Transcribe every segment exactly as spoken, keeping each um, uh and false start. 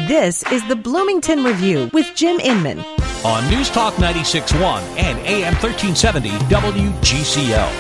This is the Bloomington Review with Jim Inman on News Talk ninety-six point one and A M thirteen seventy W G C L.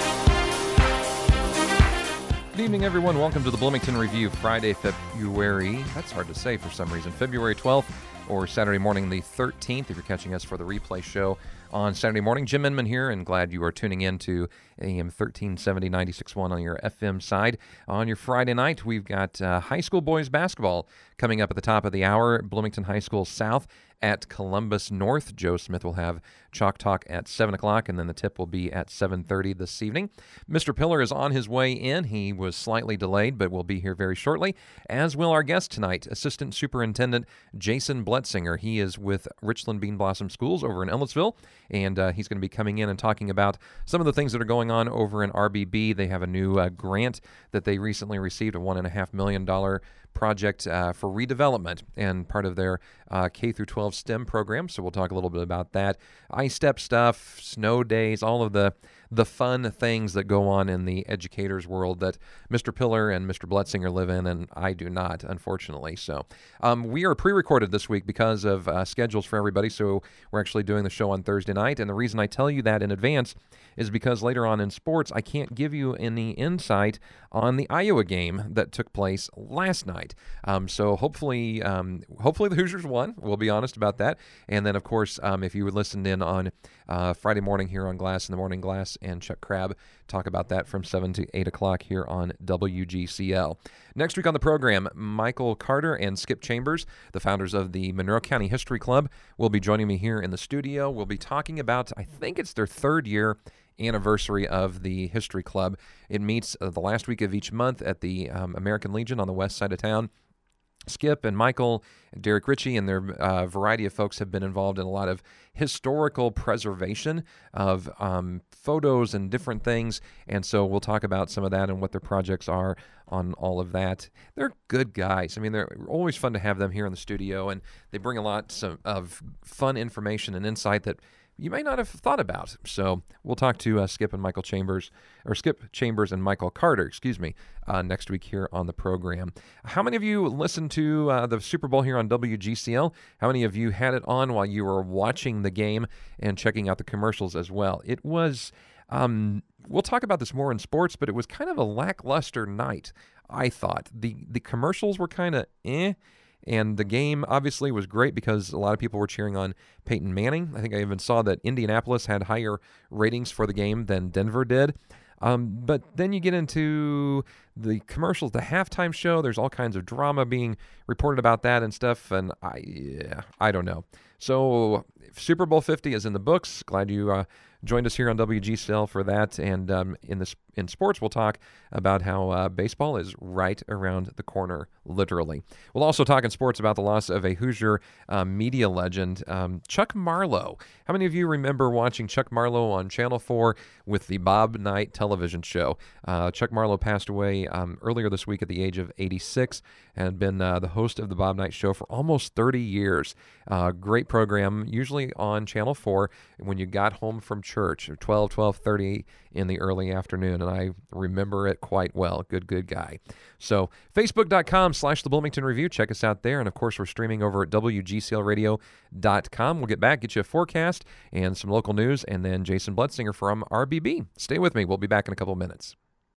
Good evening, everyone. Welcome to the Bloomington Review, Friday, February, that's hard to say for some reason, February twelfth or Saturday morning the thirteenth, if you're catching us for the replay show on Saturday morning. Jim Inman here, and glad you are tuning in to A M thirteen seventy ninety-six point one on your F M side. On your Friday night, we've got uh, high school boys basketball coming up at the top of the hour. Bloomington High School South at Columbus North. Joe Smith will have Chalk Talk at seven o'clock, and then the tip will be at seven thirty this evening. Mister Pillar is on his way in. He was slightly delayed, but will be here very shortly, as will our guest tonight, Assistant Superintendent Jason Bletzinger. He is with Richland Bean Blossom Schools over in Ellettsville, and uh, he's going to be coming in and talking about some of the things that are going on over in R B B. They have a new uh, grant that they recently received, a one point five million dollars project uh, for redevelopment and part of their uh, K through twelve STEM program. So we'll talk a little bit about that. I-STEP stuff, snow days, all of the the fun things that go on in the educators world that Mister Pillar and Mister Bletzinger live in, and I do not, unfortunately. So um, we are pre-recorded this week because of uh, schedules for everybody, so we're actually doing the show on Thursday night, and the reason I tell you that in advance is because later on in sports, I can't give you any insight on the Iowa game that took place last night. Um, so hopefully um, hopefully the Hoosiers won. We'll be honest about that. And then, of course, um, if you listened in on uh, Friday morning here on Glass in the Morning, Glass and Chuck Crabb talk about that from seven to eight o'clock here on W G C L. Next week on the program, Michael Carter and Skip Chambers, the founders of the Monroe County History Club, will be joining me here in the studio. We'll be talking about, I think it's their third year anniversary of the History Club. It meets uh, the last week of each month at the um, American Legion on the west side of town. Skip and Michael and Derek Ritchie and their uh, variety of folks have been involved in a lot of historical preservation of um, photos and different things, and so we'll talk about some of that and what their projects are on all of that. They're good guys. I mean, they're always fun to have them here in the studio, and they bring a lot of, of fun information and insight that you may not have thought about. So we'll talk to uh, Skip and Michael Chambers, or Skip Chambers and Michael Carter, excuse me, uh, next week here on the program. How many of you listened to uh, the Super Bowl here on W G C L? How many of you had it on while you were watching the game and checking out the commercials as well? It was, um, we'll talk about this more in sports, but it was kind of a lackluster night, I thought. The, the commercials were kind of eh. And the game obviously was great because a lot of people were cheering on Peyton Manning. I think I even saw that Indianapolis had higher ratings for the game than Denver did. Um, but then you get into the commercials, the halftime show. There's all kinds of drama being reported about that and stuff. And I, yeah, I don't know. So Super Bowl fifty is in the books. Glad you uh, joined us here on W G C L for that. And um, in this in sports, we'll talk about how uh, baseball is right around the corner, literally. We'll also talk in sports about the loss of a Hoosier uh, media legend, um, Chuck Marlowe. How many of you remember watching Chuck Marlowe on Channel four with the Bob Knight television show? Uh, Chuck Marlowe passed away um, earlier this week at the age of eighty-six and had been uh, the host of the Bob Knight show for almost thirty years. Uh, great program, usually on Channel four when you got home from church, twelve, twelve thirty in the early afternoon, and I remember it quite well. Good, good guy. So Facebook.com slash The Bloomington Review. Check us out there, and of course we're streaming over at W G C L radio dot com. We'll get back, get you a forecast and some local news, and then Jason Bletzinger from R B B. Stay with me. We'll be back in a couple of minutes.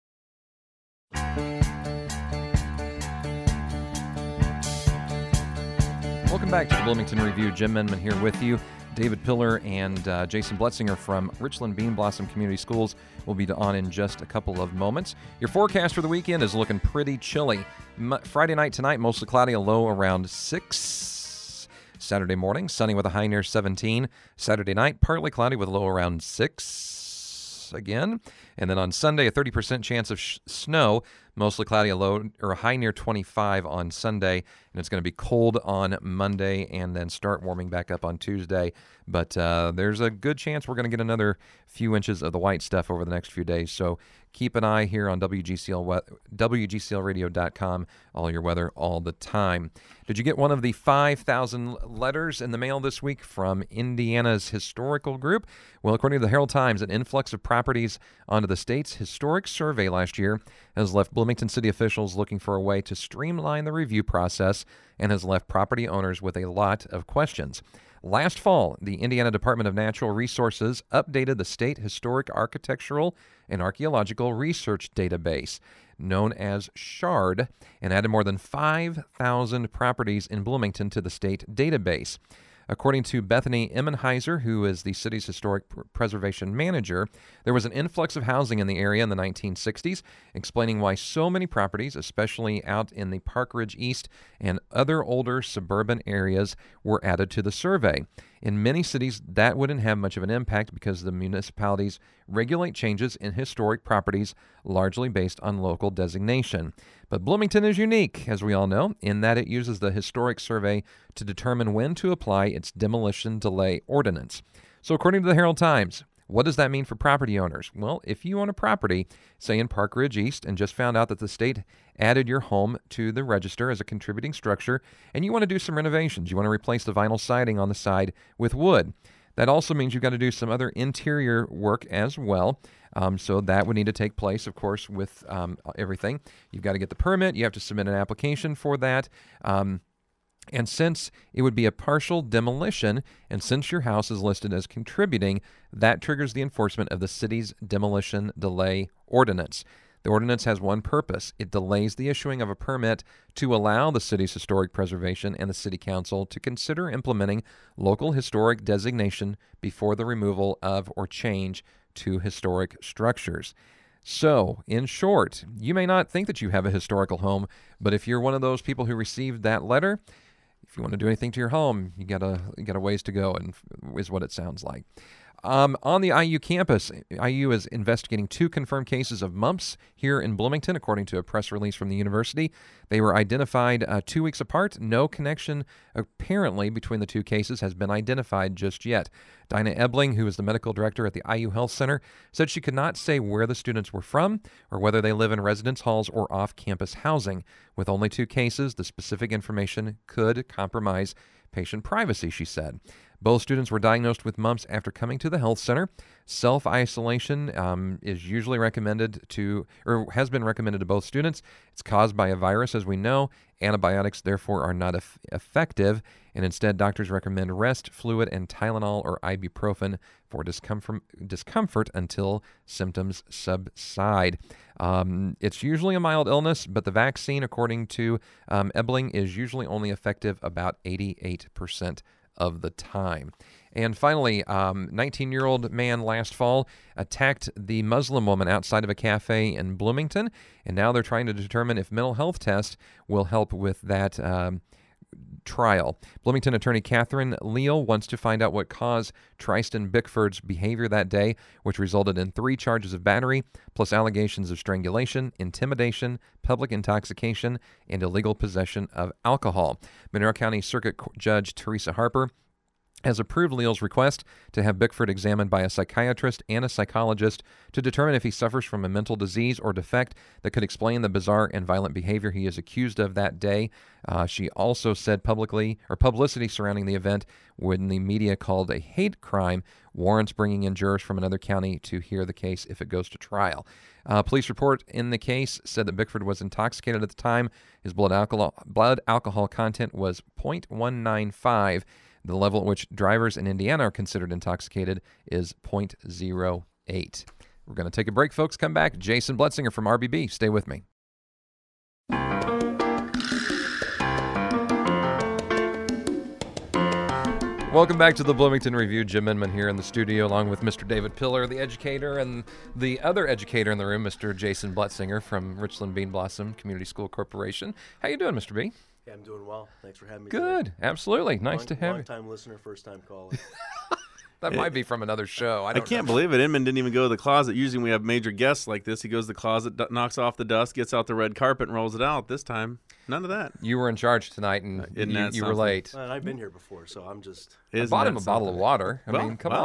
Welcome back to the Bloomington Review. Jim Inman here with you. David Pillar and uh, Jason Bletzinger from Richland Bean Blossom Community Schools will be on in just a couple of moments. Your forecast for the weekend is looking pretty chilly. M- Friday night tonight, mostly cloudy, a low around six. Saturday morning, sunny with a high near seventeen. Saturday night, partly cloudy with a low around six again. And then on Sunday, a thirty percent chance of sh- snow, mostly cloudy, a low or a high near twenty-five on Sunday. And it's going to be cold on Monday and then start warming back up on Tuesday. But uh, there's a good chance we're going to get another few inches of the white stuff over the next few days. So keep an eye here on W G C L, W G C L radio dot com, all your weather all the time. Did you get one of the five thousand letters in the mail this week from Indiana's historical group? Well, according to the Herald Times, an influx of properties onto the state's historic survey last year has left Bloomington city officials looking for a way to streamline the review process and has left property owners with a lot of questions. Last fall, the Indiana Department of Natural Resources updated the State Historic Architectural and Archaeological Research Database, known as SHARD, and added more than five thousand properties in Bloomington to the state database. According to Bethany Emmenheiser, who is the city's historic pr- preservation manager, there was an influx of housing in the area in the nineteen sixties, explaining why so many properties, especially out in the Park Ridge East and other older suburban areas, were added to the survey. In many cities, that wouldn't have much of an impact because the municipalities regulate changes in historic properties largely based on local designation. But Bloomington is unique, as we all know, in that it uses the historic survey to determine when to apply its demolition delay ordinance. So according to the Herald Times, what does that mean for property owners? Well, if you own a property, say in Park Ridge East, and just found out that the state added your home to the register as a contributing structure, and you want to do some renovations, you want to replace the vinyl siding on the side with wood, that also means you've got to do some other interior work as well. Um, so that would need to take place, of course, with um, everything. You've got to get the permit. You have to submit an application for that. Um, And since it would be a partial demolition, and since your house is listed as contributing, that triggers the enforcement of the city's demolition delay ordinance. The ordinance has one purpose. It delays the issuing of a permit to allow the city's historic preservation and the city council to consider implementing local historic designation before the removal of or change to historic structures. So, in short, you may not think that you have a historical home, but if you're one of those people who received that letter, if you want to do anything to your home, you got a you got a ways to go, and is what it sounds like. Um, on the I U campus, I U is investigating two confirmed cases of mumps here in Bloomington, according to a press release from the university. They were identified uh, two weeks apart. No connection, apparently, between the two cases has been identified just yet. Dinah Ebling, who is the medical director at the I U Health Center, said she could not say where the students were from or whether they live in residence halls or off-campus housing. With only two cases, the specific information could compromise patient privacy, she said. Both students were diagnosed with mumps after coming to the health center. Self-isolation um, is usually recommended to, or has been recommended to both students. It's caused by a virus, as we know. Antibiotics, therefore, are not eff- effective, and instead doctors recommend rest, fluid, and Tylenol or ibuprofen for discomfort, discomfort until symptoms subside. Um, it's usually a mild illness, but the vaccine, according to um, Ebling, is usually only effective about eighty-eight percent of the time. And finally, um, nineteen-year-old man last fall attacked the Muslim woman outside of a cafe in Bloomington, and now they're trying to determine if mental health tests will help with that um, trial. Bloomington attorney Catherine Leal wants to find out what caused Tristan Bickford's behavior that day, which resulted in three charges of battery, plus allegations of strangulation, intimidation, public intoxication, and illegal possession of alcohol. Monroe County Circuit Judge Teresa Harper has approved Leal's request to have Bickford examined by a psychiatrist and a psychologist to determine if he suffers from a mental disease or defect that could explain the bizarre and violent behavior he is accused of that day. Uh, she also said publicly, or publicity surrounding the event, when the media called a hate crime, warrants bringing in jurors from another county to hear the case if it goes to trial. Uh, police report in the case said that Bickford was intoxicated at the time. His blood alcohol, blood alcohol content was zero point one nine five. The level at which drivers in Indiana are considered intoxicated is zero point zero eight. We're going to take a break, folks. Come back. Jason Bletzinger from R B B. Stay with me. Welcome back to the Bloomington Review. Jim Inman here in the studio, along with Mister David Pillar, the educator, and the other educator in the room, Mister Jason Bletzinger from Richland Bean Blossom Community School Corporation. How you doing, Mister B? Yeah, I'm doing well. Thanks for having me. Good. Today. Absolutely. Nice long, to have you. Long-time listener, first-time caller. That might be from another show. I, I don't can't know. believe it. Inman didn't even go to the closet. Usually when we have major guests like this, he goes to the closet, d- knocks off the dust, gets out the red carpet, and rolls it out. This time, none of that. You were in charge tonight, and Isn't you, that you were something? late. Well, I've been here before, so I'm just... I Isn't bought that him a bottle of something? water. I Well, mean, come wow. on.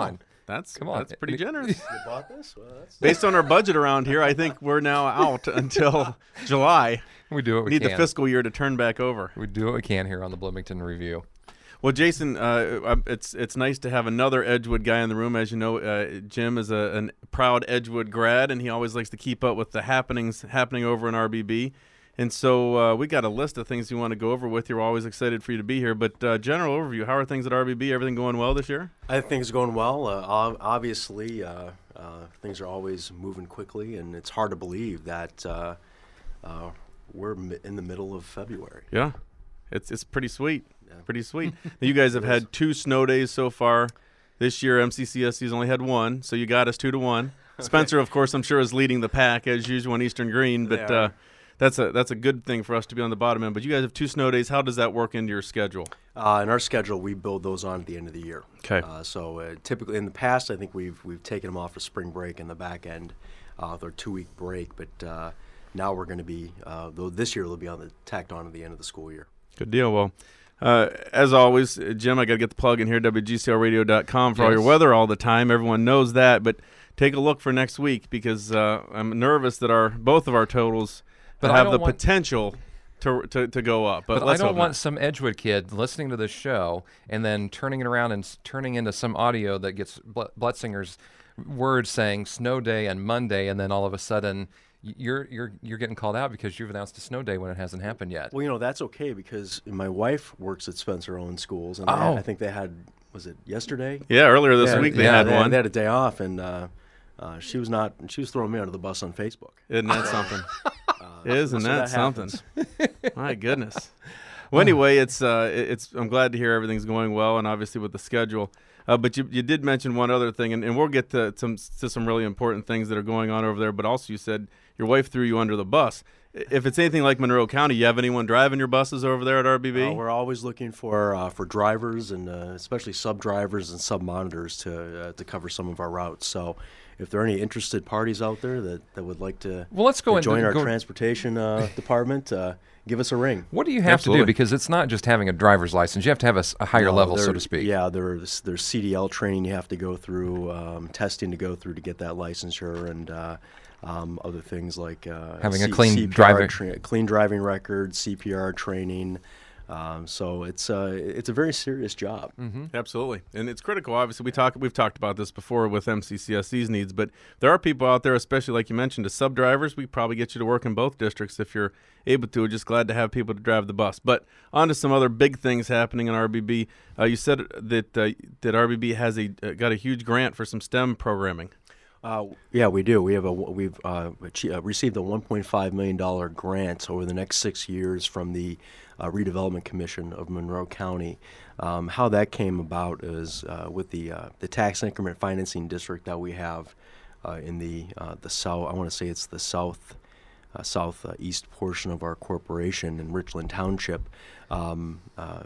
That's Come on. That's pretty generous. You bought this? Well, that's Based on our budget around here, I think we're now out until July. We do what we Need can. the fiscal year to turn back over. We do what we can here on the Bloomington Review. Well, Jason, uh, it's it's nice to have another Edgewood guy in the room. As you know, uh, Jim is a, a proud Edgewood grad, and he always likes to keep up with the happenings happening over in R B B. And so uh, we got a list of things we want to go over with you. We're always excited for you to be here. But uh, general overview, how are things at R B B? Everything going well this year? I think it's going well. Uh, ob- obviously, uh, uh, things are always moving quickly, and it's hard to believe that uh, uh, we're mi- in the middle of February. Yeah, it's it's pretty sweet. Yeah. Pretty sweet. You guys have had two snow days so far. This year, M C C S C's only had one, so you got us two to one. Spencer, of course, I'm sure is leading the pack as usual in Eastern Green, but They are. uh, that's a that's a good thing for us to be on the bottom end. But you guys have two snow days. How does that work into your schedule? Uh, in our schedule, we build those on at the end of the year. Okay. Uh, so uh, typically, in the past, I think we've we've taken them off for spring break in the back end, uh, their two-week break. But uh, now we're going to be, uh, though this year they'll be on the tacked on at the end of the school year. Good deal. Well, uh, as always, uh, Jim, I got to get the plug in here, W G C L radio dot com for all your Yes. weather all the time. Everyone knows that, but take a look for next week because uh, I'm nervous that our both of our totals But I have don't the want- potential to, to to go up. But, But I let's don't hope want not. some Edgewood kid listening to this show and then turning it around and s- turning into some audio that gets Bl- Bletsinger's words saying snow day and Monday, and then all of a sudden y- you're you're you're getting called out because you've announced a snow day when it hasn't happened yet. Well, you know, that's okay because my wife works at Spencer Owens Schools, and Oh. I, I think they had, was it yesterday? Yeah, earlier this Yeah, week they yeah, had they, one. They had a day off, and uh, uh, she was not. She was throwing me under the bus on Facebook. Isn't that something? Uh, Isn't so that, that something? happens. My goodness. Well, anyway, it's uh, it- it's. I'm glad to hear everything's going well, and obviously with the schedule. Uh, but you you did mention one other thing, and, and we'll get to some to some really important things that are going on over there. But also, you said your wife threw you under the bus. If it's anything like Monroe County, you have anyone driving your buses over there at R B B? Uh, we're always looking for uh, for drivers and uh, especially sub drivers and sub monitors to uh, to cover some of our routes. So, if there are any interested parties out there that, that would like to, Well, let's go to into- join our go- transportation uh, department, uh, give us a ring. What do you have Absolutely. to do? Because it's not just having a driver's license. You have to have a, s- a higher No, level, so there- to speak. Yeah, there's there's C D L training you have to go through, um, testing to go through to get that licensure, and uh, um, other things like uh, Having a C- clean C P R driving- tra- clean driving record, C P R training. Um, so it's uh, it's a very serious job. Mm-hmm. Absolutely, and it's critical. Obviously, we talk we've talked about this before with M C C S C's needs, but there are people out there, especially like you mentioned, as sub drivers. We probably get you to work in both districts if you're able to. We're just glad to have people to drive the bus. But on to some other big things happening in R B B. Uh, you said that uh, that R B B has a uh, got a huge grant for some STEM programming. Uh, yeah, we do. We have a we've uh, achie- uh, received a one point five million dollar grant over the next six years from the uh, Redevelopment Commission of Monroe County. Um, how that came about is uh, with the uh, the tax increment financing district that we have uh, in the uh, the south. I want to say it's the south uh, south uh, east portion of our corporation in Richland Township. Um, uh,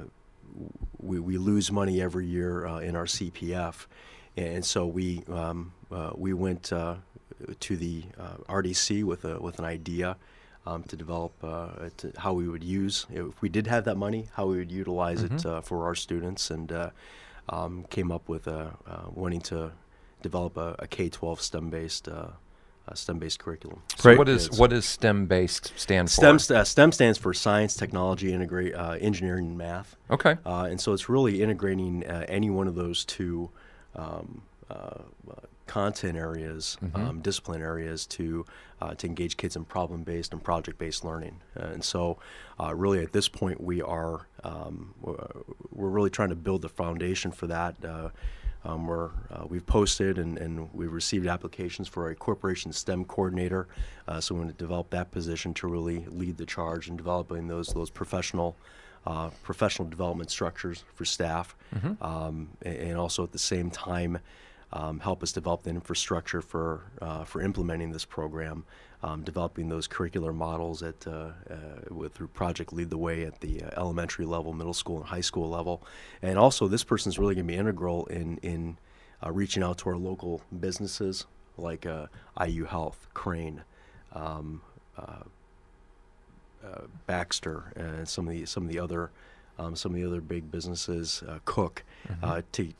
we we lose money every year uh, in our C P F. And so we um, uh, we went uh, to the uh, R D C with a with an idea um, to develop uh, to how we would use, if we did have that money, how we would utilize it uh, for our students, and uh, um, came up with a, uh, wanting to develop a, a K twelve STEM based uh, uh, STEM based curriculum. So Right. what is Kids. what is STEM based stand for? STEM st- uh, STEM stands for science, technology, integrate uh, engineering, and math. Okay. Uh, and so it's really integrating uh, any one of those two um, uh, uh, content areas, um, discipline areas to uh, to engage kids in problem-based and project-based learning. Uh, and so, uh, really, at this point, we are um, we're we're really trying to build the foundation for that. Uh, um, we're uh, we've posted and, and we've received applications for a corporation STEM coordinator. Uh, so we want to develop that position to really lead the charge in developing those those professional. Uh, professional development structures for staff, um, and, and also at the same time um, help us develop the infrastructure for uh, for implementing this program, um, developing those curricular models at uh, uh, with through Project Lead the Way at the uh, elementary level, middle school, and high school level, and also this person's really going to be integral in in uh, reaching out to our local businesses like uh, I U Health, Crane. Um, uh, Uh, Baxter and some of the some of the other um, some of the other big businesses, uh, Cook, uh, to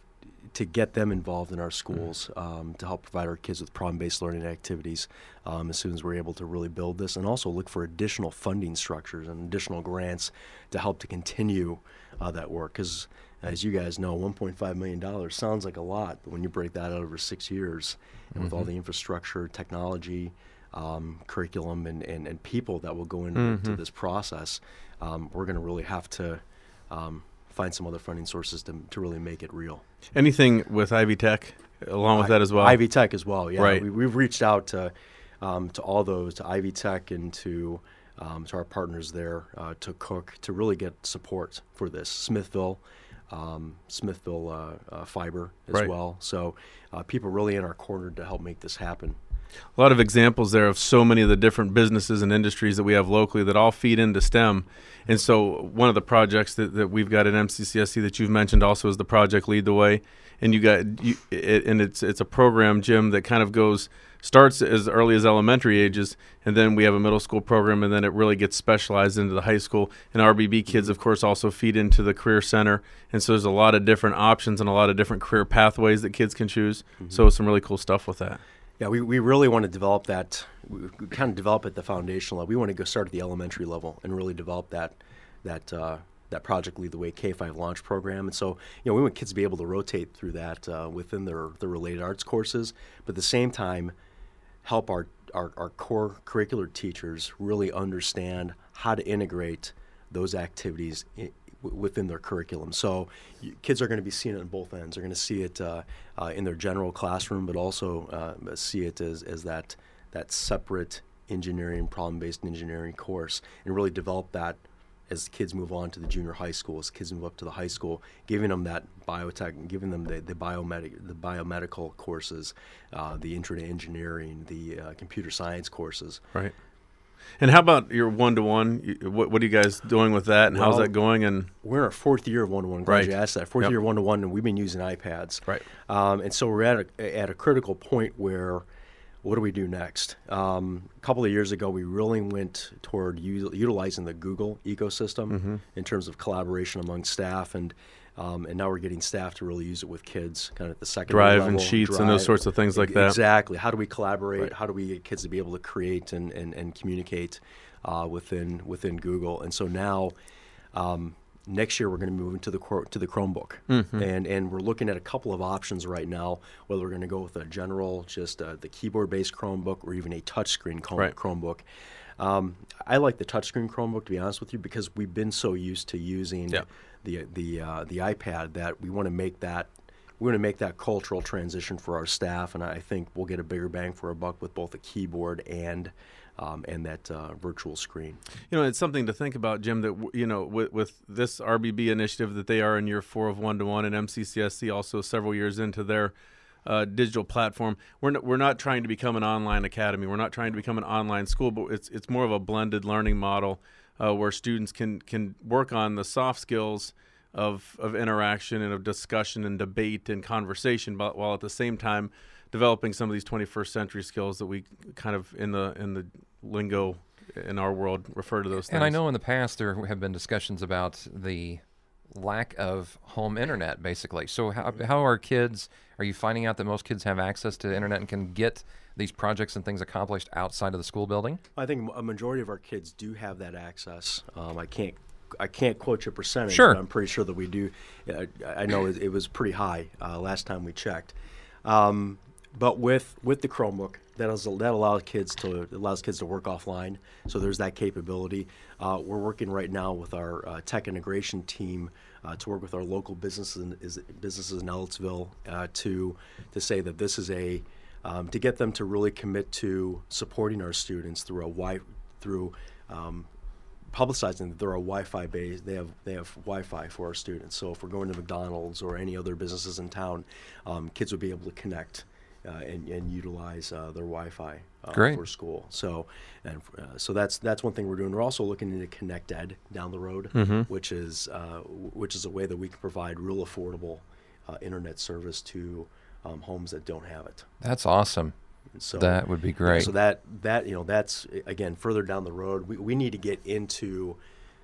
to get them involved in our schools, um, to help provide our kids with problem-based learning activities um, as soon as we're able to really build this, and also look for additional funding structures and additional grants to help to continue uh, that work. Because as you guys know, one point five million dollars sounds like a lot, but when you break that out over six years, and mm-hmm. with all the infrastructure, technology, um, curriculum, and, and, and people that will go into mm-hmm. this process, um, we're going to really have to um, find some other funding sources to, to really make it real. Anything with Ivy Tech along with I, that as well? Ivy Tech as well, yeah. Right. We, we've reached out to um, to all those, to Ivy Tech and to um, to our partners there, uh, to Cook, to really get support for this. Smithville, um, Smithville uh, uh, Fiber as right. well. So uh, people really in our corner to help make this happen. A lot of examples there of so many of the different businesses and industries that we have locally that all feed into STEM. And so one of the projects that, that we've got at M C C S C that you've mentioned also is the Project Lead the Way. And you got you, it, and it's it's a program, Jim, that kind of goes starts as early as elementary ages, and then we have a middle school program, and then it really gets specialized into the high school. And R B B kids, of course, also feed into the Career Center. And so there's a lot of different options and a lot of different career pathways that kids can choose. Mm-hmm. So some really cool stuff with that. Yeah, we, we really want to develop that, we kind of develop at the foundational level. We want to go start at the elementary level and really develop that that uh, that Project Lead the Way K five launch program. And so, you know, we want kids to be able to rotate through that uh, within their, their related arts courses, but at the same time, help our, our, our core curricular teachers really understand how to integrate those activities in, within their curriculum. So you, kids are going to be seeing it on both ends. They're going to see it uh, uh, in their general classroom, but also uh, see it as, as that that separate engineering, problem-based engineering course, and really develop that as kids move on to the junior high school, as kids move up to the high school, giving them that biotech, giving them the, the, biomedic, the biomedical courses, uh, the intro to engineering, the uh, computer science courses. Right. And how about your one-to-one? What, what are you guys doing with that, and well, how's that going? And we're in our fourth year of one-to-one. Glad right. you asked that. Fourth yep. year of one-to-one, and we've been using iPads. Right. Um, and so we're at a, at a critical point where, what do we do next? Um, a couple of years ago, we really went toward u- utilizing the Google ecosystem mm-hmm. in terms of collaboration among staff, and um, and now we're getting staff to really use it with kids, kind of at the second Drive level. and Sheets Drive, and those sorts of things like that. Exactly. How do we collaborate? Right. How do we get kids to be able to create and, and, and communicate uh, within within Google? And so now, um, next year we're going to move into the to the Chromebook, mm-hmm. and and we're looking at a couple of options right now. Whether we're going to go with a general, just uh, the keyboard-based Chromebook, or even a touchscreen Chrome, right. Chromebook. Um, I like the touchscreen Chromebook, to be honest with you, because we've been so used to using yeah. the the uh, the iPad that we want to make that we want to make that cultural transition for our staff, and I think we'll get a bigger bang for our buck with both a keyboard and. Um, and that uh, virtual screen. You know, it's something to think about, Jim, that, you know, with, with this R B B initiative that they are in year four of one-to-one, and M C C S C also several years into their uh, digital platform, we're not, we're not trying to become an online academy. We're not trying to become an online school, but it's it's more of a blended learning model uh, where students can can work on the soft skills of, of interaction and of discussion and debate and conversation, but while at the same time developing some of these twenty-first century skills that we kind of in the in the lingo in our world refer to those things. And I know in the past there have been discussions about the lack of home internet, basically. So how how are kids, are you finding out that most kids have access to internet and can get these projects and things accomplished outside of the school building? I think a majority of our kids do have that access. Um, I can't I can't quote your percentage, sure. but I'm pretty sure that we do. I, I know it, it was pretty high uh, last time we checked. Um, But with, with the Chromebook, that, is, that allows kids to allows kids to work offline. So there's that capability. Uh, we're working right now with our uh, tech integration team uh, to work with our local businesses in, is, businesses in Ellettsville uh, to to say that this is a um, to get them to really commit to supporting our students through a wi through um, publicizing that they're a Wi-Fi based. They have they have Wi-Fi for our students. So if we're going to McDonald's or any other businesses in town, um, kids will be able to connect. Uh, and, and utilize uh, their Wi-Fi uh, Great. for school. So, and uh, so that's that's one thing we're doing. We're also looking into Connect Ed down the road, mm-hmm. which is uh, which is a way that we can provide real affordable uh, internet service to um, homes that don't have it. That's awesome. So that would be great. Yeah, so that that you know that's again further down the road. We we need to get into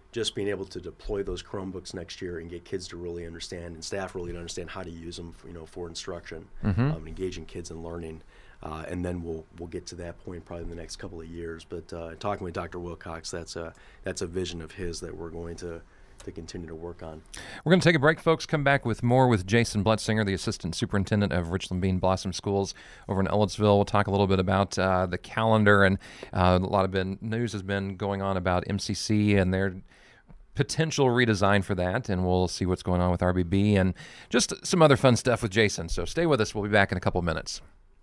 just being able to deploy those Chromebooks next year and get kids to really understand and staff really to understand how to use them, for, you know, for instruction, Mm-hmm. um, engaging kids in learning, uh, and then we'll we'll get to that point probably in the next couple of years. But uh, talking with Doctor Wilcox, that's a that's a vision of his that we're going to to continue to work on. We're going to take a break, folks. Come back with more with Jason Bletzinger, the Assistant Superintendent of Richland Bean Blossom Schools over in Ellettsville. We'll talk a little bit about uh, the calendar, and uh, a lot of been, news has been going on about M C C and their potential redesign for that, and we'll see what's going on with R B B and just some other fun stuff with Jason. So stay with us. We'll be back in a couple of minutes.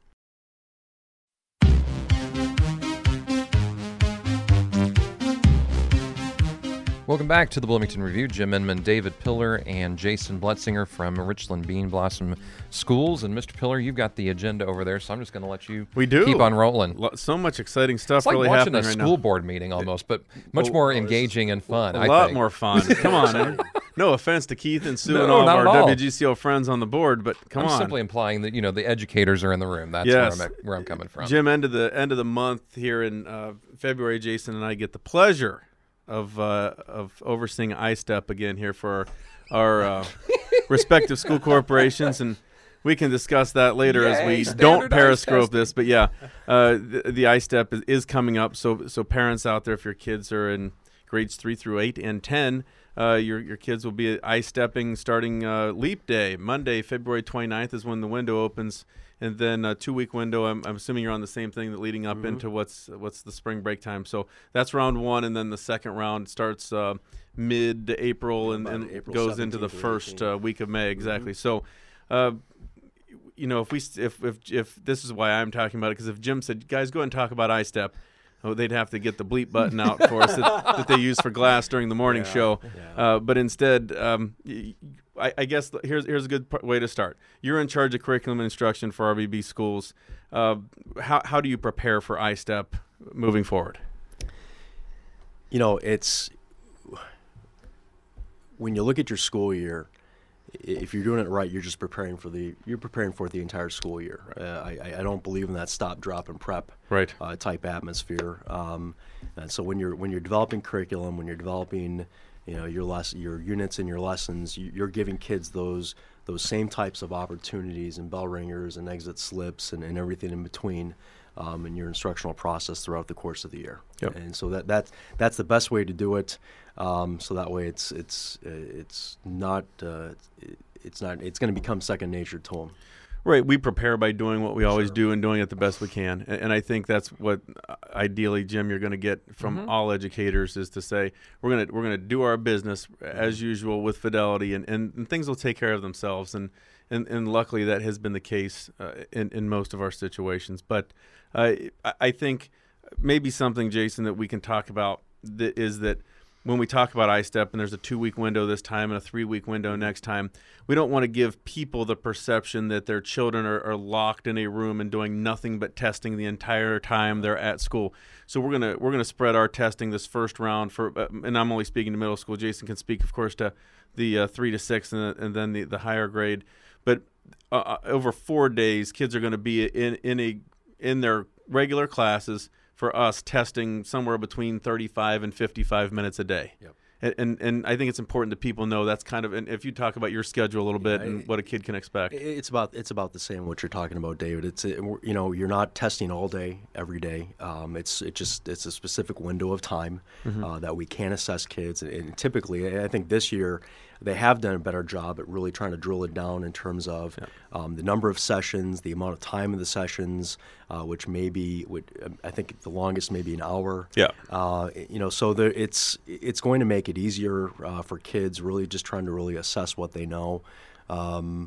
Welcome back to the Bloomington Review. Jim Inman, David Pillar, and Jason Bletzinger from Richland Bean Blossom Schools. And Mister Pillar, you've got the agenda over there, so I'm just going to let you We do. keep on rolling. Lo- So much exciting stuff It's like really watching happening a right school now. board meeting almost, but much Oh, more oh, it's engaging and fun. A I lot think. more fun. Come on. eh? No offense to Keith and Sue No, and all of not our at all. W G C O friends on the board, but come I'm on. simply implying that, you know, the educators are in the room. That's Yes. where, I'm, where I'm coming from. Jim, end of the end of the month here in uh, February, Jason and I get the pleasure of uh, of overseeing I STEP again here for our, our uh, respective school corporations, and we can discuss that later as Yay, we standardized don't periscope testing. this. But yeah, uh, the, the I STEP is, is coming up. So so parents out there, if your kids are in grades three through eight and ten, uh, your your kids will be I stepping starting uh, Leap Day, Monday, February twenty-ninth is when the window opens. And then a two-week window. I'm, I'm assuming you're on the same thing, that leading up Mm-hmm. into what's what's the spring break time. So that's round one, and then the second round starts uh, mid-April and, About and April goes into the seventeenth or first eighteenth. uh, week of May. Exactly. So, uh, you know, if we st- if if if this is why I'm talking about it, because if Jim said, "Guys, go ahead and talk about I STEP," oh, they'd have to get the bleep button out for us that, that they use for Glass during the morning Yeah, show. yeah. Uh, but instead, um, y- I, I guess th- here's here's a good p- way to start. You're in charge of curriculum and instruction for R B B schools. Uh, how how do you prepare for I STEP moving forward? You know, it's when you look at your school year, i- if you're doing it right, you're just preparing for the you're preparing for the entire school year. Uh, I, I- I don't believe in that stop, drop, and prep Right. uh, type atmosphere. Um, and so when you're when you're developing curriculum, when you're developing, you know, your less your units and your lessons, you, you're giving kids those those same types of opportunities and bell ringers and exit slips and, and everything in between. Um, in your instructional process throughout the course of the year, Yep. and so that that's that's the best way to do it. Um, so that way, it's it's uh, it's not uh, it, it's not it's going to become second nature to them. Right. We prepare by doing what we always do and doing it the best we can. And, and I think that's what uh, ideally, Jim, you're going to get from Mhm. all educators is to say we're going to we're going to do our business as usual with fidelity, and, and, and things will take care of themselves. And and, and luckily that has been the case uh, in in most of our situations. But uh, I, I think maybe something, Jason, that we can talk about that is that when we talk about I STEP and there's a two-week window this time and a three-week window next time, we don't want to give people the perception that their children are, are locked in a room and doing nothing but testing the entire time they're at school. So we're gonna we're gonna spread our testing this first round for, uh, and I'm only speaking to middle school. Jason can speak, of course, to the uh, three to six and, and then the, the higher grade. But uh, over four days, kids are going to be in in a in their regular classes. For us, testing somewhere between thirty-five and fifty-five minutes a day. Yep. And, and and I think it's important that people know that's kind of, and if you talk about your schedule a little bit Yeah, and I- what a kid can expect. It's about it's about the same what you're talking about, David. It's uh, you know you're not testing all day every day. Um, it's it just it's a specific window of time uh, that we can assess kids. And, and typically, I think this year they have done a better job at really trying to drill it down in terms of um, the number of sessions, the amount of time of the sessions, uh, which may be would um, I think the longest may be an hour. Yeah. Uh, you know, so there, it's it's going to make it easier uh, for kids really just trying to really assess what they know. Um,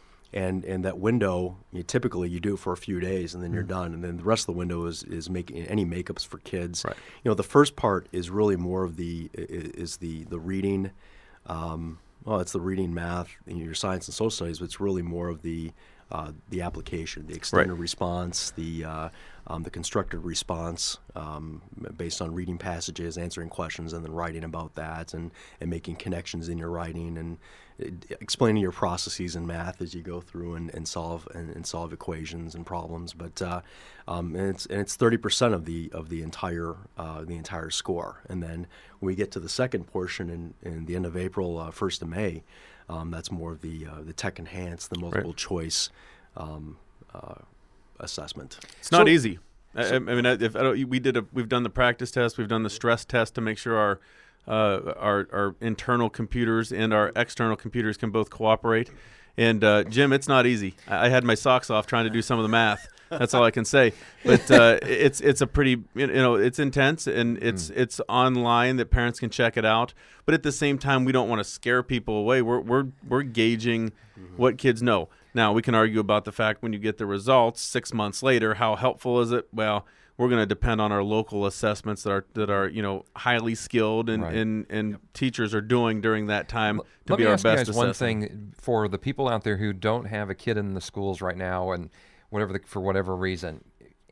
and and that window, you, typically you do it for a few days and then you're done. And then the rest of the window is, is making any makeups for kids. Right. You know, the first part is really more of the i- is the the reading. Um, well, it's the reading, math, and your science and social studies, but it's really more of the uh, the application, the extended Right. response, the uh, um, the constructed response um, based on reading passages, answering questions, and then writing about that, and, and making connections in your writing, and uh, explaining your processes in math as you go through and, and solve and, and solve equations and problems. But uh, um, and it's and it's thirty percent of the of the entire uh, the entire score. And then when we get to the second portion in, in the end of April, uh, first of May, um, that's more of the uh, the tech enhanced, the multiple Right. choice um, uh, assessment. It's not So- easy. I, I mean, if I don't, we did a, we've done the practice test, we've done the stress test to make sure our uh, our our internal computers and our external computers can both cooperate. And uh, Jim, it's not easy. I, I had my socks off trying to do some of the math. That's all I can say. But uh, it's it's a pretty you know it's intense, and it's mm. it's online that parents can check it out. But at the same time, we don't want to scare people away. We're we're we're gauging mm-hmm. what kids know. Now, we can argue about the fact when you get the results six months later, how helpful is it? Well, we're going to depend on our local assessments that are that are you know highly skilled and Right. and, and yep. teachers are doing during that time L- to let be me our ask best you guys one assessing. thing for the people out there who don't have a kid in the schools right now, and whatever the, for whatever reason.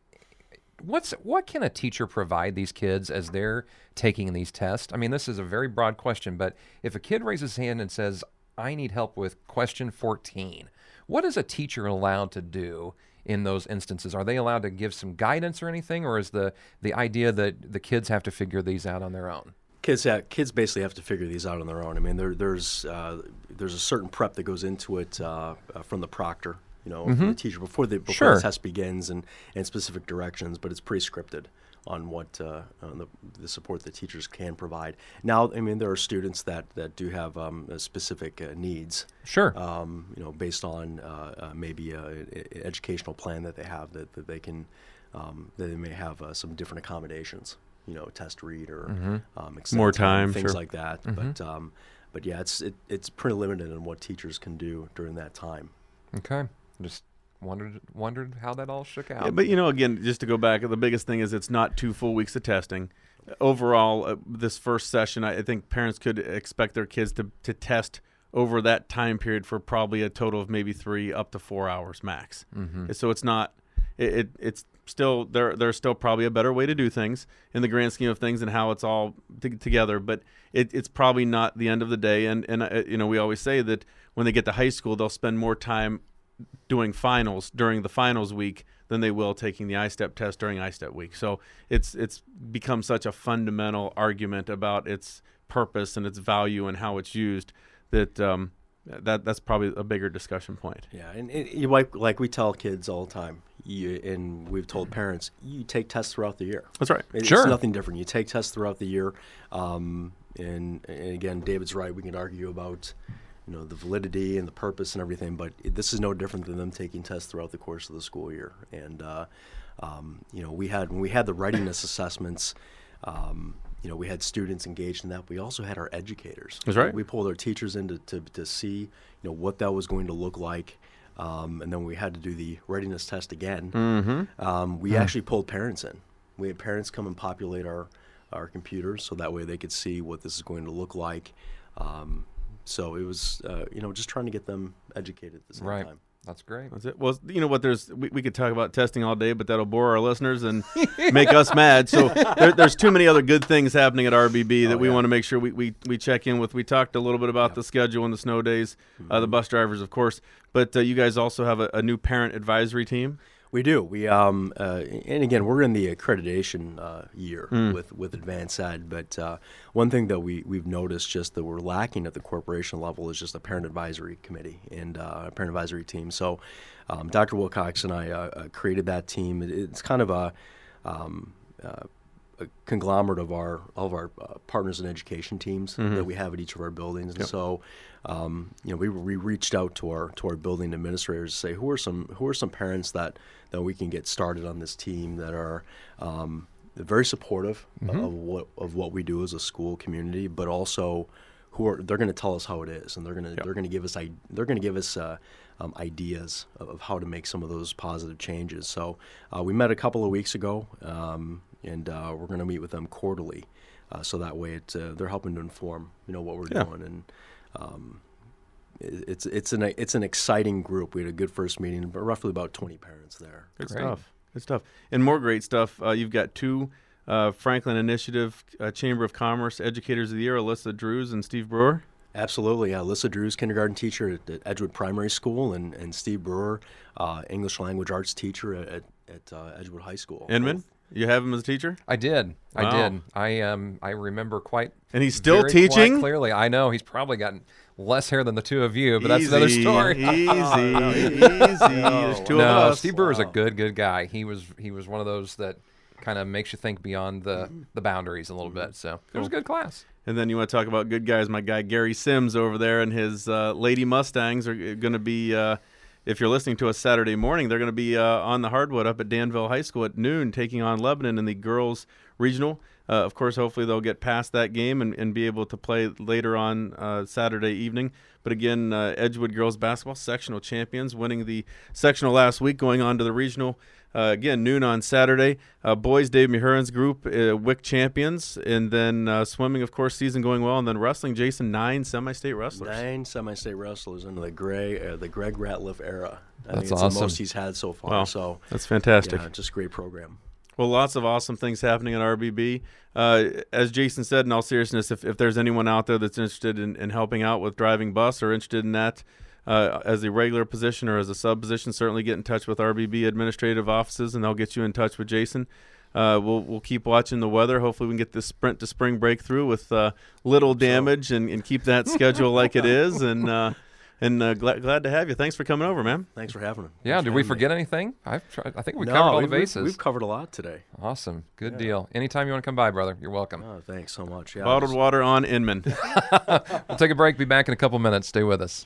What's what can a teacher provide these kids as they're taking these tests? I mean, this is a very broad question, but if a kid raises his hand and says, "I need help with question fourteen," what is a teacher allowed to do in those instances? Are they allowed to give some guidance or anything, or is the the idea that the kids have to figure these out on their own? Kids, have, kids basically have to figure these out on their own. I mean, there, there's uh, there's a certain prep that goes into it uh, uh, from the proctor, you know, Mm-hmm. from the teacher before the before Sure. the test begins, and, and specific directions. But it's pretty scripted on what uh, on the, the support that teachers can provide. Now, I mean, there are students that, that do have um, uh, specific uh, needs. Sure. Um, you know, based on uh, uh, maybe a, a educational plan that they have that, that they can um, that they may have uh, some different accommodations. You know, test read or Mm-hmm. um, extended More time, things sure. like that. Mm-hmm. But um, but yeah, it's it, it's pretty limited in what teachers can do during that time. Okay. Just wondered wondered how that all shook out. Yeah, but you know, again, just to go back, the biggest thing is it's not two full weeks of testing. Overall, uh, this first session, I, I think parents could expect their kids to, to test over that time period for probably a total of maybe three up to four hours max. Mm-hmm. So it's not, it, it it's still there. There's still probably a better way to do things in the grand scheme of things and how it's all t- together. But it, it's probably not the end of the day. And and uh, you know, we always say that when they get to high school, they'll spend more time doing finals during the finals week than they will taking the I STEP test during I STEP week. So it's it's become such a fundamental argument about its purpose and its value and how it's used that um, that that's probably a bigger discussion point. Yeah, and, and you like like we tell kids all the time, you, and we've told parents, you take tests throughout the year. That's right. It's Sure. nothing different. You take tests throughout the year, um, and, and again, David's right. We can argue about you know the validity and the purpose and everything, but it, this is no different than them taking tests throughout the course of the school year. And uh, um, you know, we had when we had the readiness assessments. Um, You know, we had students engaged in that. We also had our educators. That's right. We pulled our teachers in to, to, to see, you know, what that was going to look like. Um, and then we had to do the readiness test again. Mm-hmm. Um, we actually pulled parents in. We had parents come and populate our, our computers so that way they could see what this is going to look like. Um, so it was, uh, you know, just trying to get them educated at the same Right. time. That's great. That's it. Well, you know what? There's we, we could talk about testing all day, but that'll bore our listeners and make us mad. So there, there's too many other good things happening at R B B that Oh, we yeah. want to make sure we, we, we check in with. We talked a little bit about Yeah. the schedule and the snow days, Mm-hmm. uh, the bus drivers, of course. But uh, you guys also have a, a new parent advisory team. We do. We um, uh, and again, we're in the accreditation uh, year Mm. with with Advanced Ed. But uh, one thing that we we've noticed just that we're lacking at the corporation level is just a parent advisory committee and uh, a parent advisory team. So, um, Doctor Wilcox and I uh, uh, created that team. It, it's kind of a um, uh, a conglomerate of our all of our uh, partners in education teams Mm-hmm. that we have at each of our buildings. And Yep. so, um, you know, we we reached out to our to our building administrators to say who are some who are some parents that that we can get started on this team that are um, very supportive of what of what we do as a school community, but also who are they're going to tell us how it is, and they're going to Yep. they're going to give us I, they're going to give us uh, um, ideas of, of how to make some of those positive changes. So uh, we met a couple of weeks ago, um, and uh, we're going to meet with them quarterly, uh, so that way it uh, they're helping to inform you know what we're Yeah. doing, and um, it, it's it's an it's an exciting group. We had a good first meeting, but roughly about twenty parents there. Good Great. stuff. Good stuff. And more great stuff. Uh, you've got two uh, Franklin Initiative uh, Chamber of Commerce Educators of the Year, Alyssa Drews and Steve Brewer. Absolutely, yeah. Alyssa Drews, kindergarten teacher at, at Edgewood Primary School, and, and Steve Brewer, uh, English language arts teacher at, at, at uh, Edgewood High School. Inman, Both. you have him as a teacher? I did. Wow. I did. I um I remember quite. And he's still very teaching? quite clearly. I know he's probably gotten less hair than the two of you, but that's another Easy, story. Easy, easy. There's two no, of us. Steve Brewer's a good, good guy. He was he was one of those that kind of makes you think beyond the, the boundaries a little bit. So it was a good class. And then you want to talk about good guys. My guy Gary Sims over there and his uh, Lady Mustangs are going to be, uh, if you're listening to us Saturday morning, they're going to be uh, on the hardwood up at Danville High School at noon, taking on Lebanon in the girls regional. Uh, of course, hopefully they'll get past that game and, and be able to play later on uh, Saturday evening. But again, uh, Edgewood girls basketball sectional champions, winning the sectional last week, going on to the regional. Uh, again, noon on Saturday. Uh, boys, Dave Mehuran's group, uh, W I C champions. And then uh, swimming, of course, season going well. And then wrestling, Jason, nine semi-state wrestlers. Nine semi-state wrestlers into the Greg, uh, the Greg Ratliff era. I That's think it's awesome. the most he's had so far. Wow. So That's fantastic. yeah, just a great program. Well, lots of awesome things happening at R B B. Uh, as Jason said, in all seriousness, if, if there's anyone out there that's interested in, in helping out with driving bus or interested in that uh, as a regular position or as a sub position, certainly get in touch with R B B administrative offices, and they'll get you in touch with Jason. Uh, we'll we'll keep watching the weather. Hopefully we can get this sprint to spring break through with uh, little damage and, and keep that schedule like it is. And uh, and uh, glad glad to have you. Thanks for coming over, man. Thanks for having me. Yeah, Thanks did for we having forget me. anything? I've tried, I think we No, covered all the we've- we've- bases. We've covered a lot today. Awesome. Good deal. Anytime you want to come by, brother, you're welcome. Oh, thanks so much. Yeah, Bottled just- water on Inman. We'll take a break. Be back in a couple minutes. Stay with us.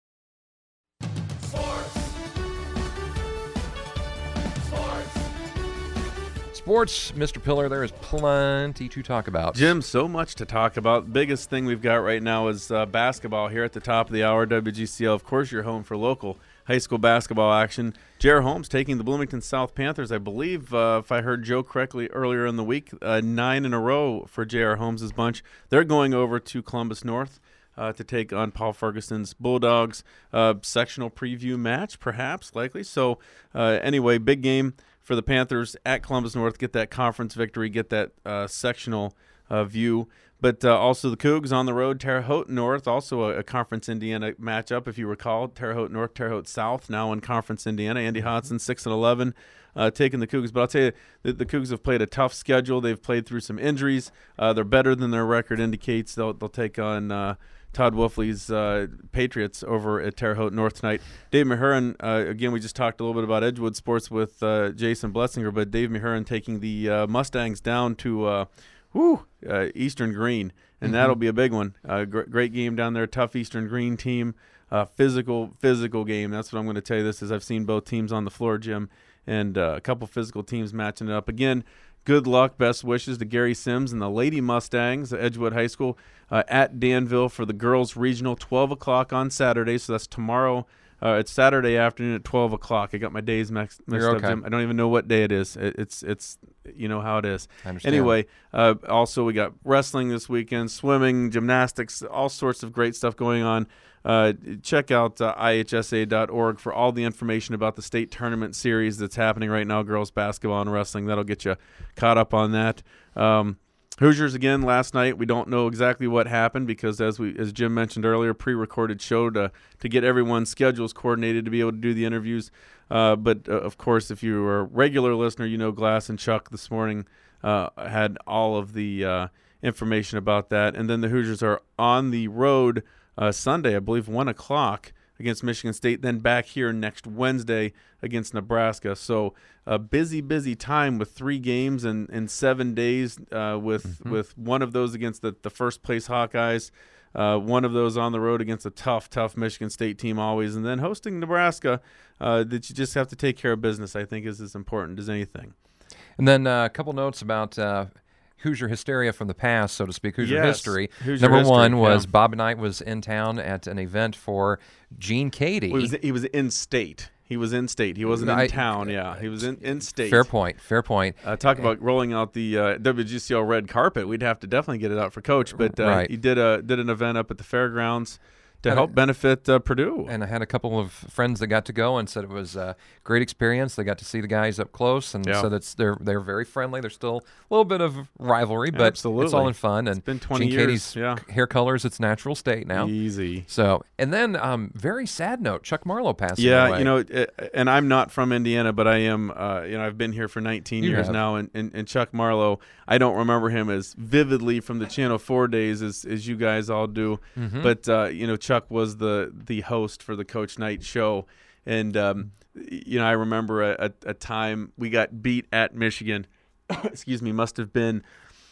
Sports, Mister Pillar, there is plenty to talk about. Jim, so much to talk about. Biggest thing we've got right now is uh, basketball here at the top of the hour. W G C L, of course, you're home for local high school basketball action. J R Holmes taking the Bloomington South Panthers. I believe, uh, if I heard Joe correctly earlier in the week, uh, nine in a row for J R Holmes' bunch. They're going over to Columbus North uh, to take on Paul Ferguson's Bulldogs. Uh, sectional preview match, perhaps, likely. So, uh, anyway, big game for the Panthers at Columbus North. Get that conference victory, get that uh, sectional uh, view. But uh, also the Cougs on the road, Terre Haute North, also a, a Conference Indiana matchup, if you recall. Terre Haute North, Terre Haute South, now in Conference Indiana. Andy Hodson, six and eleven, uh, taking the Cougs. But I'll tell you, the, the Cougs have played a tough schedule. They've played through some injuries. Uh, they're better than their record indicates. They'll, they'll take on uh, Todd Wolfley's uh, Patriots over at Terre Haute North tonight. Dave Mehuran, uh, again, we just talked a little bit about Edgewood sports with uh, Jason Blessinger, but Dave Mehuran taking the uh, Mustangs down to uh, whew, uh, Eastern Green, and Mm-hmm. that'll be a big one. Uh, gr- great game down there, tough Eastern Green team, uh, physical, physical game. That's what I'm going to tell you this is. I've seen both teams on the floor, Jim, and uh, a couple physical teams matching it up. Again, good luck, best wishes to Gary Sims and the Lady Mustangs at Edgewood High School uh, at Danville for the girls regional, twelve o'clock on Saturday. So that's tomorrow. Uh, it's Saturday afternoon at twelve o'clock. I got my days mixed, mixed You're up, okay. Jim. I don't even know what day it is. It, it's it's you know how it is. I understand. Anyway, uh, also we got wrestling this weekend, swimming, gymnastics, all sorts of great stuff going on. Uh, check out uh, I H S A dot org for all the information about the state tournament series that's happening right now, girls basketball and wrestling. That'll get you caught up on that. Um, Hoosiers again last night. We don't know exactly what happened because, as we as Jim mentioned earlier, pre-recorded show to to get everyone's schedules coordinated to be able to do the interviews. Uh, but uh, of course, if you are a regular listener, you know Glass and Chuck this morning uh, had all of the uh, information about that. And then the Hoosiers are on the road uh, Sunday, I believe, one o'clock against Michigan State, then back here next Wednesday against Nebraska. So a busy, busy time with three games in, in seven days uh, with mm-hmm. with one of those against the, the first-place Hawkeyes, uh, one of those on the road against a tough, tough Michigan State team always, and then hosting Nebraska uh, that you just have to take care of business, I think, is as important as anything. And then uh, a couple notes about uh, Hoosier hysteria from the past, so to speak, Hoosier Yes, history. Hoosier Number history, one was yeah. Bob Knight was in town at an event for Gene Cady. Well, he, was, he was in state. He was in state. He wasn't in I- town, yeah. He was in, in state. Fair point, fair point. Uh, talk about rolling out the uh, W G C L red carpet. We'd have to definitely get it out for Coach, but uh, Right. he did a did an event up at the fairgrounds to Had help a- benefit uh, Purdue. And I had a couple of friends that got to go and said it was a great experience. They got to see the guys up close, and Yeah. so that's they're they're very friendly. There's still a little bit of rivalry, but it's Absolutely. all in fun. And It's been twenty Gene years, Katie's yeah. hair color is its natural state now. Easy. So, and then um, very sad note: Chuck Marlowe passing Yeah, away. you know, it, and I'm not from Indiana, but I am. Uh, you know, I've been here for nineteen You years have. now, and, and, and Chuck Marlowe, I don't remember him as vividly from the Channel Four days as, as you guys all do. Mm-hmm. But uh, you know, Chuck was the the host for the Coach Knight show, and um, you know, I remember a, a, a time we got beat at Michigan. Excuse me, must have been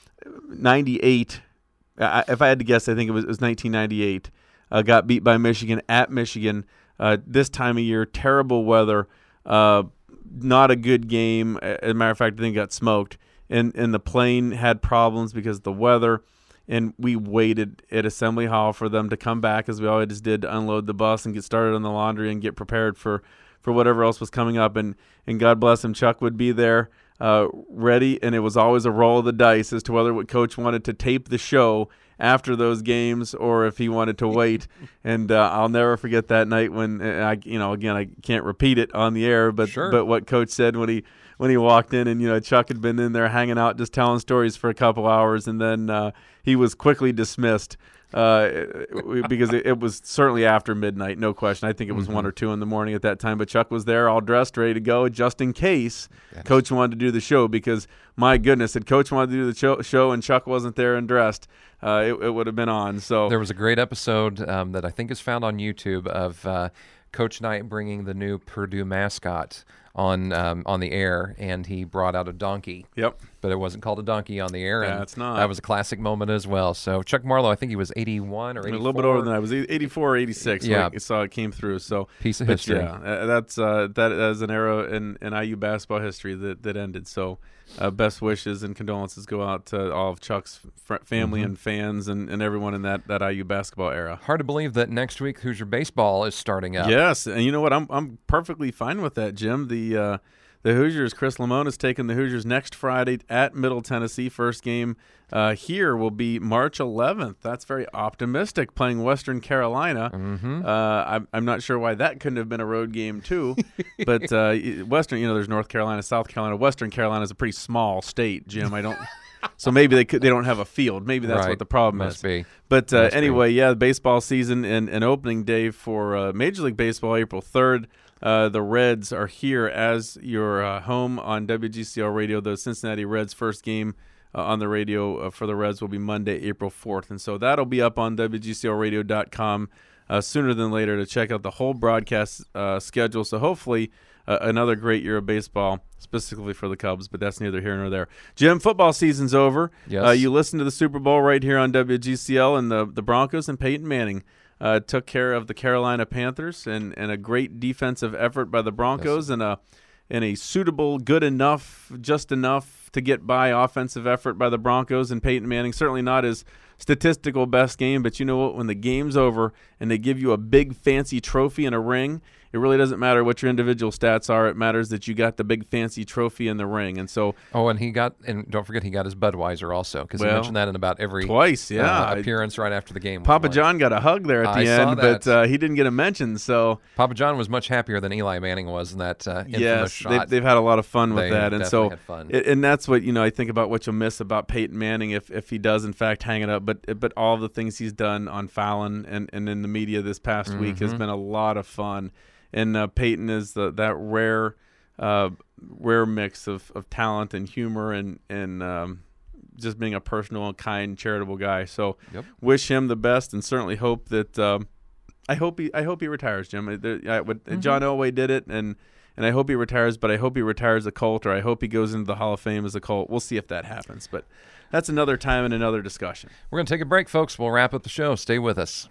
ninety-eight. I, if I had to guess, I think it was, it was nineteen ninety-eight. Uh, got beat by Michigan at Michigan. Uh, this time of year, terrible weather, uh, not a good game. As a matter of fact, I think it got smoked. And and the plane had problems because of the weather. And we waited at Assembly Hall for them to come back, as we always did, to unload the bus and get started on the laundry and get prepared for, for whatever else was coming up. And, and God bless him, Chuck would be there uh, ready, and it was always a roll of the dice as to whether what Coach wanted to tape the show after those games or if he wanted to wait. And uh, I'll never forget that night when, I, you know, again, I can't repeat it on the air, but Sure. but what Coach said when he when he walked in, and you know, Chuck had been in there hanging out, just telling stories for a couple hours, and then uh, he was quickly dismissed uh, because it, it was certainly after midnight, no question. I think it was Mm-hmm. one or two in the morning at that time, but Chuck was there, all dressed, ready to go, just in case Yes. Coach wanted to do the show. Because my goodness, if Coach wanted to do the show, show and Chuck wasn't there and dressed, uh, it, it would have been on. So There was a great episode um, that I think is found on YouTube of uh, Coach Knight bringing the new Purdue mascot on um, on the air, and he brought out a donkey. Yep. But it wasn't called a donkey on the air. Yeah, and it's not. That was a classic moment as well. So Chuck Marlowe, I think he was eighty-one or A eighty-four. little bit older than that. It was eighty-four or eighty-six. Yeah. When I saw it came through. So Piece of but history. Yeah, uh, that's uh, that is an era in, in I U basketball history that, that ended. So uh, best wishes and condolences go out to all of Chuck's fr- family Mm-hmm. and fans and, and everyone in that, that I U basketball era. Hard to believe that next week Hoosier baseball is starting up. Yes, and you know what? I'm I'm perfectly fine with that, Jim. The uh, the Hoosiers, Chris Lamone is taking the Hoosiers next Friday at Middle Tennessee. First game uh, here will be March eleventh. That's very optimistic, playing Western Carolina. Mm-hmm. Uh, I'm, I'm not sure why that couldn't have been a road game too, but uh, Western, you know, there's North Carolina, South Carolina. Western Carolina is a pretty small state, Jim. I don't. So maybe they could, they don't have a field. Maybe that's Right. what the problem Must is. be. But uh, Must be. anyway, yeah, baseball season and, and opening day for uh, Major League Baseball, April third. Uh, the Reds are here as your uh, home on W G C L Radio. The Cincinnati Reds' first game uh, on the radio uh, for the Reds will be Monday, April fourth. And so that'll be up on W G C L radio dot com uh, sooner than later to check out the whole broadcast uh, schedule. So hopefully uh, another great year of baseball, specifically for the Cubs, but that's neither here nor there. Jim, football season's over. Yes. Uh, you listen to the Super Bowl right here on W G C L, and the, the Broncos and Peyton Manning Uh, took care of the Carolina Panthers, and, and a great defensive effort by the Broncos, and a and a suitable, good enough, just enough to get by offensive effort by the Broncos and Peyton Manning. Certainly not his statistical best game, but you know what? When the game's over and they give you a big fancy trophy and a ring, it really doesn't matter what your individual stats are. It matters that you got the big fancy trophy and the ring. And so Oh, and he got, and don't forget he got his Budweiser also, because he Well, mentioned that in about every twice, yeah. uh, appearance right after the game. Papa Like, John got a hug there at the I saw end, but that. uh, he didn't get a mention. So Papa John was much happier than Eli Manning was in that uh, infamous yes, shot. they've, they've had a lot of fun with They that, and so definitely had fun. it- and that's what you know. I think about what you'll miss about Peyton Manning if, if he does in fact hang it up. But but all the things he's done on Fallon and, and in the media this past week has Mhm. been a lot of fun. And uh, Peyton is the, that rare uh, rare mix of, of talent and humor and and um, just being a personal, kind, charitable guy. So Yep. wish him the best, and certainly hope that. Um, I hope he I hope he retires, Jim. I, there- I, what, Mm-hmm. John Elway did it, and and I hope he retires. But I hope he retires a Colt, or I hope he goes into the Hall of Fame as a Colt. We'll see if that happens. But that's another time and another discussion. We're going to take a break, folks. We'll wrap up the show. Stay with us.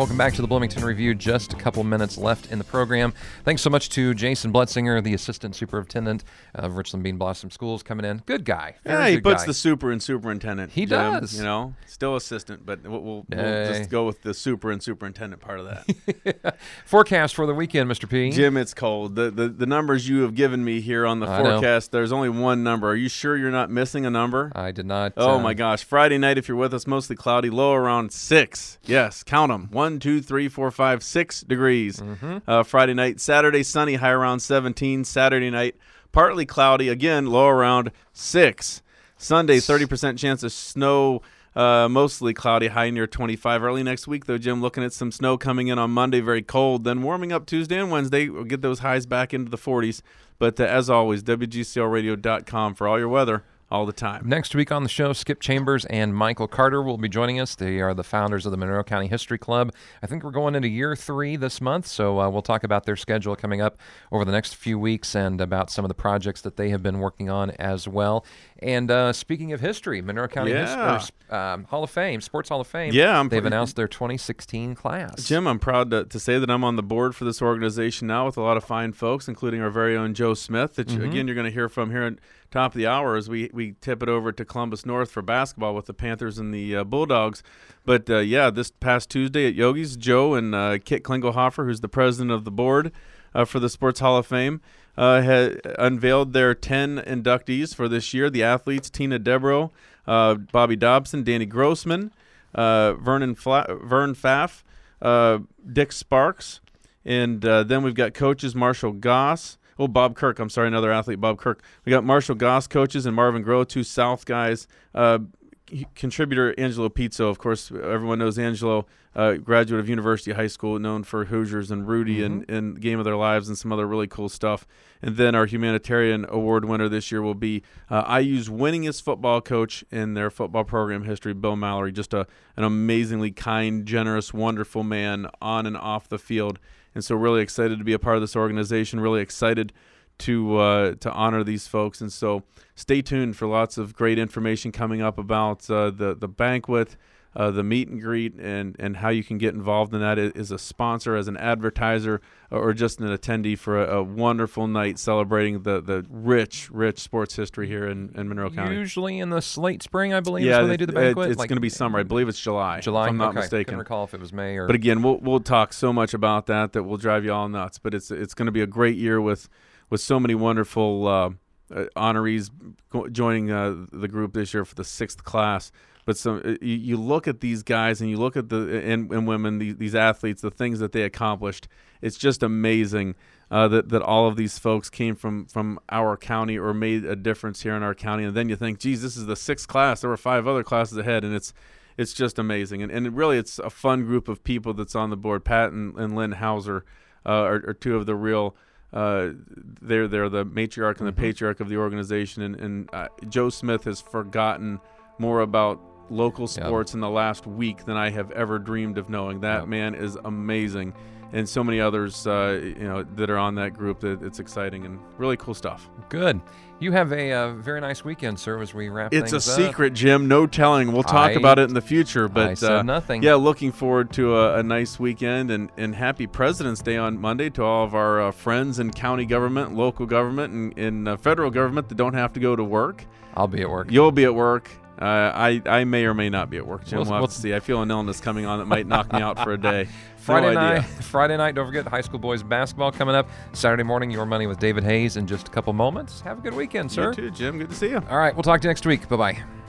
welcome back to the Bloomington Review. Just a couple minutes left in the program. Thanks so much to Jason Blutzinger, the Assistant Superintendent of Richland Bean Blossom Schools, coming in. Good guy. Very yeah, he good puts guy. the super in superintendent. He Jim, does. You know, still assistant, but we'll, we'll, we'll Hey. just go with the super and superintendent part of that. Forecast for the weekend, Mister P. Jim, it's cold. The, the the numbers you have given me here on the I know. forecast, there's only one number. Are you sure you're not missing a number? I did not. Oh, uh, my gosh. Friday night, if you're with us, mostly cloudy, low around six. Yes, count them. One, two, three, four, five, six degrees. Mm-hmm. Uh, Friday night. Saturday, sunny, high around seventeen. Saturday night, partly cloudy, again, low around six. Sunday, thirty percent chance of snow, uh, mostly cloudy, high near twenty-five. Early next week, though, Jim, looking at some snow coming in on Monday, very cold. Then warming up Tuesday and Wednesday. We'll get those highs back into the forties. But uh, as always, W G C L radio dot com for all your weather all the time. Next week on the show, Skip Chambers and Michael Carter will be joining us. They are the founders of the Monroe County History Club. I think we're going into year three this month, so uh, we'll talk about their schedule coming up over the next few weeks and about some of the projects that they have been working on as well. And uh, speaking of history, Monroe County Yeah. His- or, um, Hall of Fame, Sports Hall of Fame, Yeah, I'm they've pretty- announced their twenty sixteen class. Jim, I'm proud to, to say that I'm on the board for this organization now with a lot of fine folks, including our very own Joe Smith, that, you, Mm-hmm. again, you're going to hear from here at top of the hour as we, we tip it over to Columbus North for basketball with the Panthers and the uh, Bulldogs. But, uh, yeah, this past Tuesday at Yogi's, Joe and uh, Kit Klingelhofer, who's the president of the board uh, for the Sports Hall of Fame, uh, had unveiled their ten inductees for this year. The athletes, Tina Debro, uh, Bobby Dobson, Danny Grossman, uh, Vernon Fla- Vern Pfaff, uh, Dick Sparks, and uh, then we've got coaches Marshall Goss. Oh, Bob Kirk. I'm sorry, another athlete, Bob Kirk. We got Marshall Goss coaches and Marvin Groh, two South guys. Uh, contributor Angelo Pizzo, of course, everyone knows Angelo, uh, graduate of University High School, known for Hoosiers and Rudy Mm-hmm. and, and Game of Their Lives and some other really cool stuff. And then our humanitarian award winner this year will be uh, I U's winningest football coach in their football program history, Bill Mallory. Just a an amazingly kind, generous, wonderful man on and off the field. And so really excited to be a part of this organization, really excited to uh, to honor these folks. And so stay tuned for lots of great information coming up about uh, the, the banquet, uh, the meet and greet, and, and how you can get involved in that as a sponsor, as an advertiser, or just an attendee for a, a wonderful night celebrating the, the rich, rich sports history here in, in Monroe County. Usually in the late spring, I believe, yeah, is when they do the it- banquet. it's like- going to be summer. I believe it's July, July, if I'm not okay. mistaken. Couldn't recall if it was May or. But again, we'll we'll talk so much about that that will drive you all nuts. But it's it's going to be a great year with with so many wonderful uh, uh, honorees go- joining uh, the group this year for the sixth class. But some uh, you, you look at these guys and you look at the and, and women, these, these athletes, the things that they accomplished. It's just amazing uh, that that all of these folks came from from our county or made a difference here in our county. And then you think, geez, this is the sixth class. There were five other classes ahead, and it's it's just amazing. And and really, it's a fun group of people that's on the board. Pat and, and Lynn Hauser uh, are, are two of the real. Uh, they're they're the matriarch and the Mm-hmm. patriarch of the organization, and, and uh, Joe Smith has forgotten more about local sports in the last week than I have ever dreamed of knowing. That Yep. man is amazing, and so many others, uh, you know, that are on that group. That it's exciting and really cool stuff. Good. You have a uh, very nice weekend, sir, as we wrap It's a things up. secret, Jim. No telling. We'll talk I- about it in the future. But I said uh, nothing. Yeah, looking forward to a, a nice weekend and, and happy President's Day on Monday to all of our uh, friends in county government, local government, and in uh, federal government that don't have to go to work. I'll be at work. You'll be at work. Uh, I I may or may not be at work, Jim. We'll- We'll, have we'll- to see. I feel an illness coming on that might knock me out for a day. Friday no idea. night, Friday night. Don't forget high school boys basketball coming up. Saturday morning, Your Money with David Hayes in just a couple moments. Have a good weekend, sir. You too, Jim. Good to see you. All right, we'll talk to you next week. Bye bye.